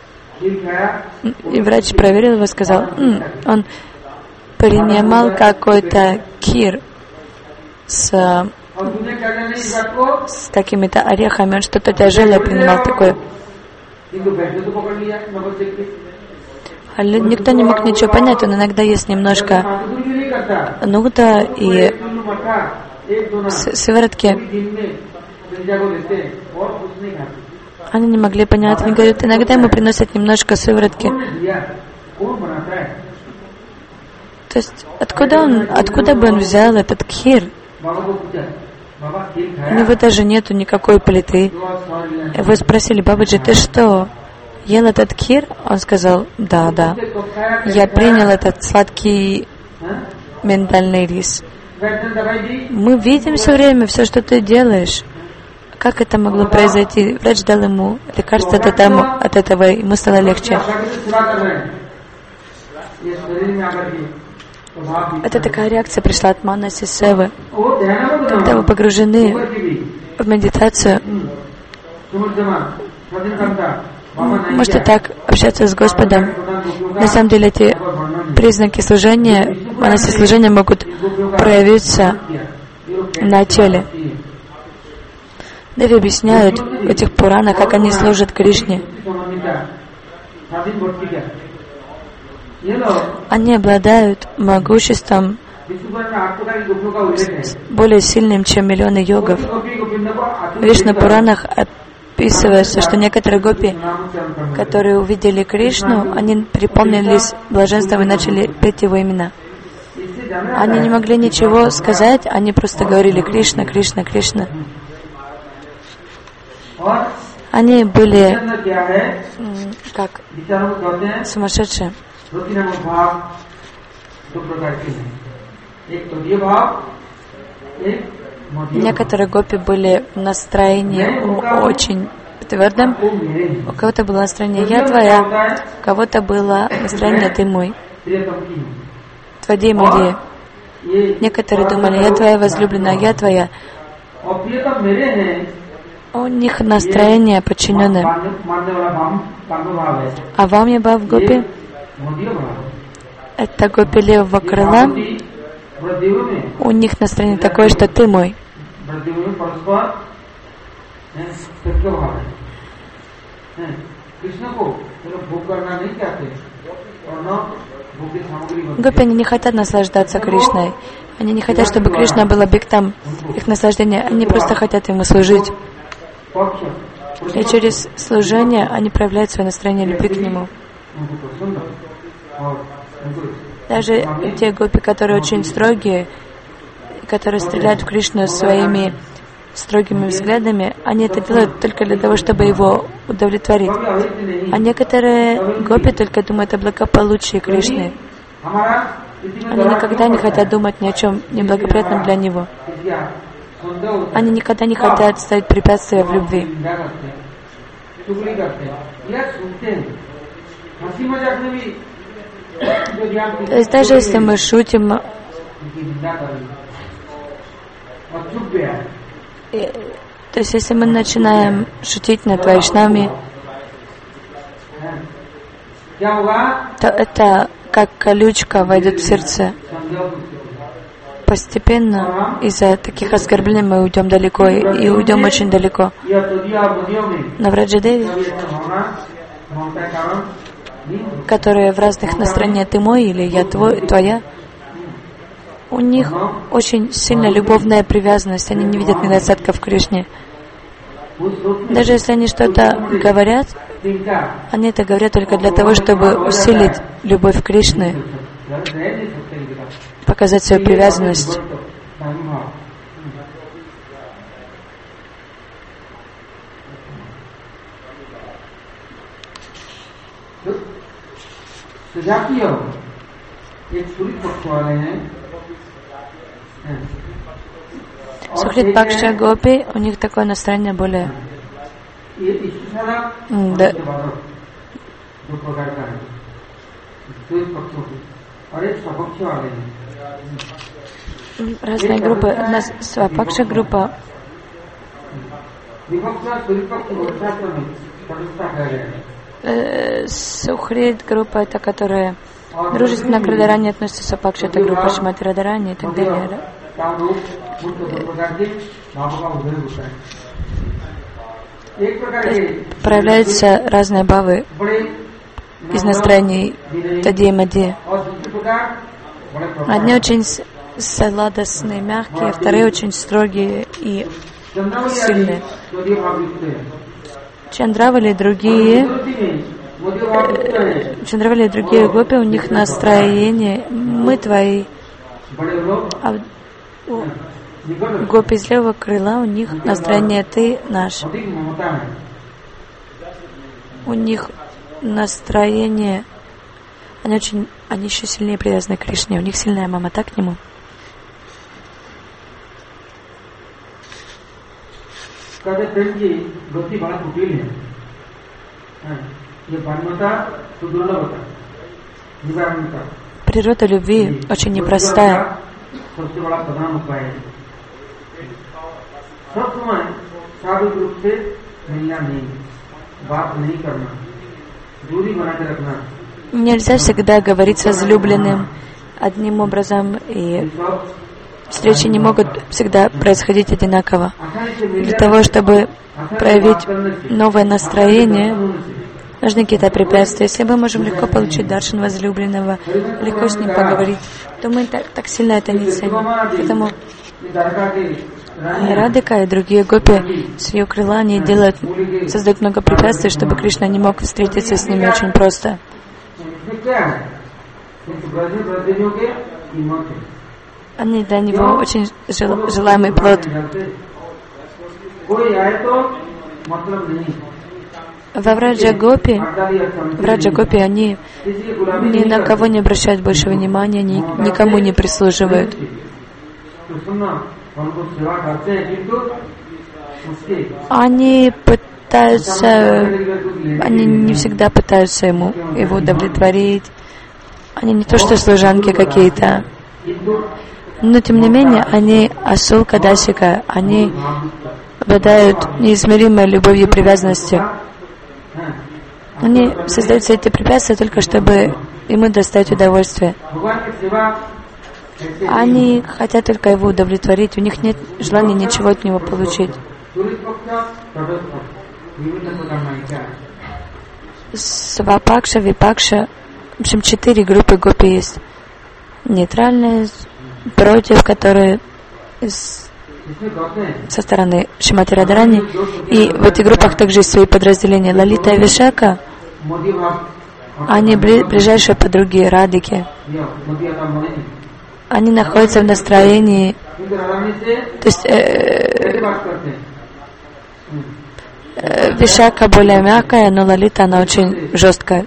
и врач проверил его и сказал, М, он принимал какой-то кир с, с, с какими-то орехами, он что-то тяжелое принимал такое. А никто не мог ничего понять, он иногда ест немножко нута и сыворотки. Они не могли понять, они говорят, иногда ему приносят немножко сыворотки. То есть, откуда он, откуда бы он взял этот кхир? У него даже нету никакой плиты. Его спросили, Бабаджи, ты что, ел этот кхир? Он сказал, да, да. Я принял этот сладкий миндальный рис. Мы видим все время все, что ты делаешь. Как это могло произойти? Врач дал ему лекарство от этого, от этого, ему стало легче. Это такая реакция пришла от Манаси Севы. Когда вы погружены в медитацию, можете так общаться с Господом. На самом деле эти признаки служения, Манаси служения могут проявиться на теле. Деви объясняют в этих Пуранах, как они служат Кришне. Они обладают могуществом более сильным, чем миллионы йогов. В Вишну Пуранах описывается, что некоторые гопи, которые увидели Кришну, они переполнились блаженством и начали петь его имена. Они не могли ничего сказать, они просто говорили Кришна, Кришна, Кришна. Они были как сумасшедшие. Некоторые гопи были в настроении очень твердым. У кого-то было настроение «Я твоя», у кого-то было настроение «Ты мой». Тводи Мади. Некоторые думали «Я твоя возлюбленная, я твоя». У них настроение подчиненное. А вам я бав гопи? Это гопи левого крыла. У них настроение такое, что ты мой. Гопи, они не хотят наслаждаться Кришной. Они не хотят, чтобы Кришна был объектом их наслаждения. Они просто хотят ему служить. И через служение они проявляют свое настроение любви к нему. Даже те гопи, которые очень строгие, которые стреляют в Кришну своими строгими взглядами, они это делают только для того, чтобы его удовлетворить. А некоторые гопи только думают о благополучии Кришны. Они никогда не хотят думать ни о чем неблагоприятном для него. Они никогда не хотят ставить препятствия в любви. То есть даже если мы шутим, и, то есть если мы начинаем шутить над вайшнавами, то это как колючка войдет в сердце. Постепенно из-за таких оскорблений мы уйдем далеко и, и уйдем очень далеко. Но Враджадеви, которые в разных настроениях «ты мой» или «я твой», «твоя», у них очень сильная любовная привязанность, они не видят недостатков в Кришне. Даже если они что-то говорят, они это говорят только для того, чтобы усилить любовь к Кришне, показать свою привязанность. Сухрит Пакша Гопи, у них такое настроение более да, Разные группы. У нас Свапакша группа. Э, Сухрит группа, это которая дружественно к Радарани относится. Свапакша это группа Шримати Радарани и так далее. Проявляются разные бавы из настроений Тади и Мади. Одни очень сладостные, мягкие, вторые очень строгие и сильные. Чандравали и другие, Чандравали и другие гопи, у них настроение «мы твои». А у гопи из левого крыла у них настроение «ты наш». У них настроение, они очень, они еще сильнее привязаны к Кришне, у них сильная мамата к нему. Природа любви очень непростая. Нельзя всегда говорить с возлюбленным одним образом, и встречи не могут всегда происходить одинаково. Для того, чтобы проявить новое настроение, нужны какие-то препятствия. Если мы можем легко получить даршан возлюбленного, легко с ним поговорить, то мы так, так сильно это не ценим. Поэтому Радхика и другие гопи с ее крыла они делают, создают много препятствий, чтобы Кришна не мог встретиться с ними очень просто. Они для него очень жел, желаемый плод. Во Враджа Гопи, Враджа Гопи, они ни на кого не обращают больше внимания, ни, никому не прислуживают. Они пытаются, они не всегда пытаются ему его удовлетворить. Они не то что служанки какие-то, но тем не менее они асулка дасика, они обладают неизмеримой любовью и привязанностью. Они создают все эти препятствия только чтобы ему доставить удовольствие. Они хотят только его удовлетворить, у них нет желания ничего от него получить. Свапакша, Випакша, в общем, четыре группы гопи есть. Нейтральные, против, которые с, со стороны Шримати Радарани. И в этих группах также есть свои подразделения. Лалита и Вишака, они бли, ближайшие подруги Радхики. Они находятся в настроении, то есть э, э, Вишака более мягкая, но Лалита она очень жесткая.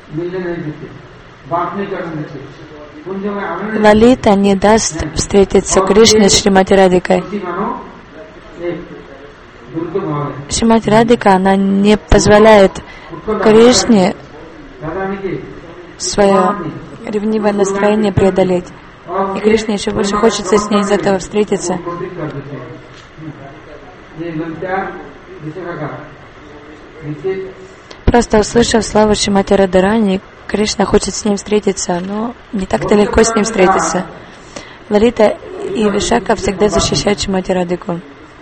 Лалита не даст встретиться Кришне с Шримати Радхикой. Шримати Радхика, она не позволяет Кришне свое ревнивое настроение преодолеть. И Кришне еще больше хочется с ней из этого встретиться. Просто услышав славу Шримати Радарани, Кришна хочет с ним встретиться, но не так-то легко с ним встретиться. Лалита и Вишака всегда защищают Шримати Радхику.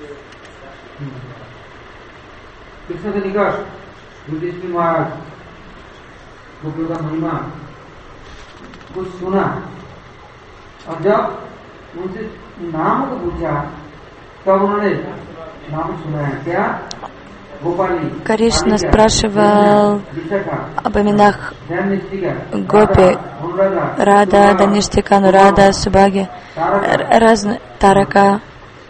Кришна спрашивал об именах Гопи, Рада, Даништика, Нурада, Субаги, разные, Тарака.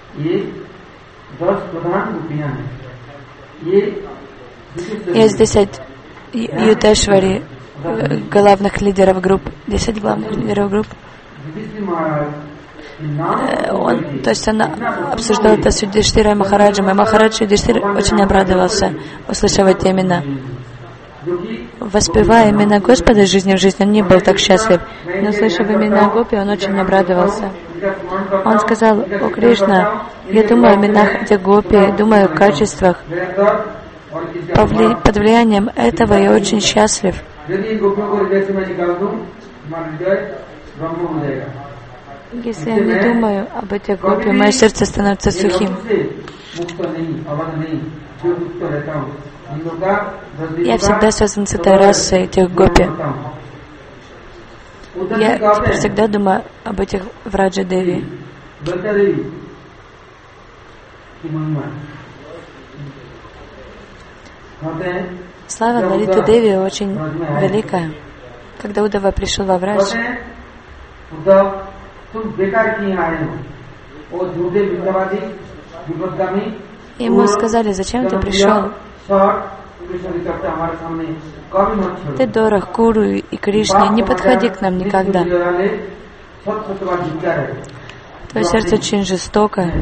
Есть десять Ютешвари, главных лидеров групп, десять главных лидеров групп. Он, то есть она обсуждала это с Юдиштирой и Махараджем, и Махарадж Юдиштир очень обрадовался, услышав эти имена. воспевая имена Господа из жизни в жизнь, он не был так счастлив. Но, слышав имена Гопи, он очень обрадовался. Он сказал: «О Кришна, я думаю о именах этих Гопи, думаю о качествах. Повли... Под влиянием этого я очень счастлив». Если я не думаю об этих Гопи, мое сердце становится сухим. Я всегда связан с этой расой этих Гопи. Я теперь всегда думаю об этих Враджа Деви. Слава Лалиты Деви очень великая. Когда Удава пришел во Врадж, ему сказали: «Зачем ты пришел? Ты дорог Куру и Кришне, не подходи к нам никогда. Твое сердце очень жестокое.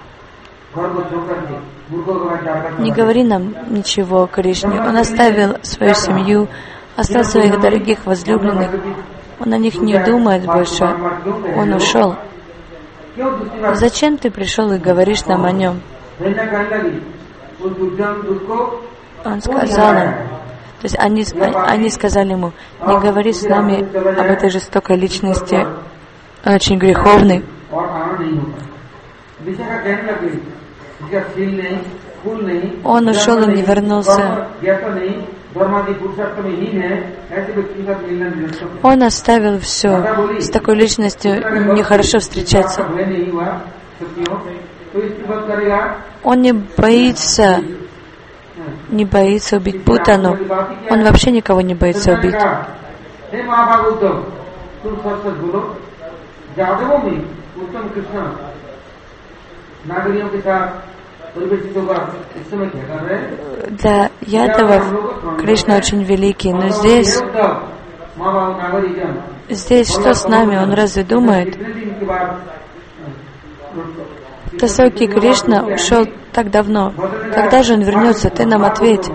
Не говори нам ничего о Кришне». Он оставил свою семью, оставил своих дорогих возлюбленных. Он о них не думает больше. Он ушел. Зачем ты пришел и говоришь нам о нем? Он сказал им, то есть они, они сказали ему: «Не говори с нами об этой жестокой личности, он очень греховный». Он ушел и не вернулся. Он оставил все. С такой личностью нехорошо встречаться. Он не боится, не боится убить Путану. Он вообще никого не боится убить. Для ядовов Кришна очень великий, но здесь, здесь что с нами? Он разве думает? Тасоки Кришна ушел так давно. Когда же он вернется? Ты нам ответь.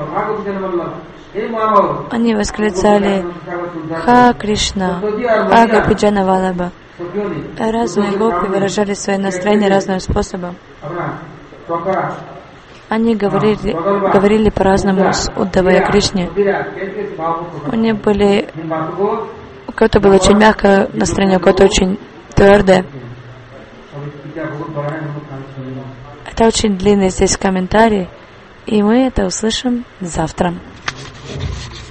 Они восклицали: «Ха Кришна, Ха Гопиджана Валаба». Разные гопи выражали свое настроение разным способом. Они говорили, говорили по-разному с Уддавой и Кришне. У них были... У кого-то было очень мягкое настроение, у кого-то очень твердое. Это очень длинный здесь комментарий, и мы это услышим завтра.